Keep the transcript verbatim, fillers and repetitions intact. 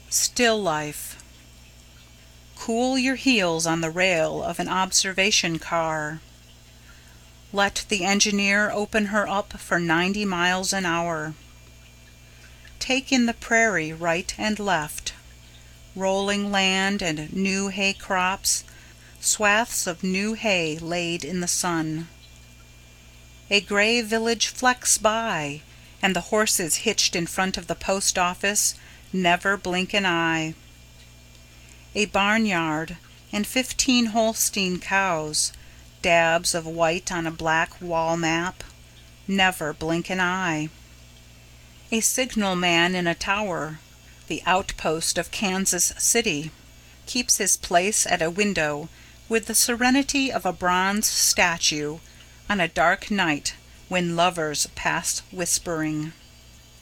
Still life. Cool your heels on the rail of an observation car. Let the engineer open her up for ninety miles an hour. Take in the prairie right and left. Rolling land and new hay crops, swaths of new hay laid in the sun. A gray village flecks by, and the horses hitched in front of the post office never blink an eye. A barnyard and fifteen Holstein cows, dabs of white on a black wall map, never blink an eye. A signal man in a tower, the outpost of Kansas City, keeps his place at a window with the serenity of a bronze statue on a dark night when lovers pass whispering.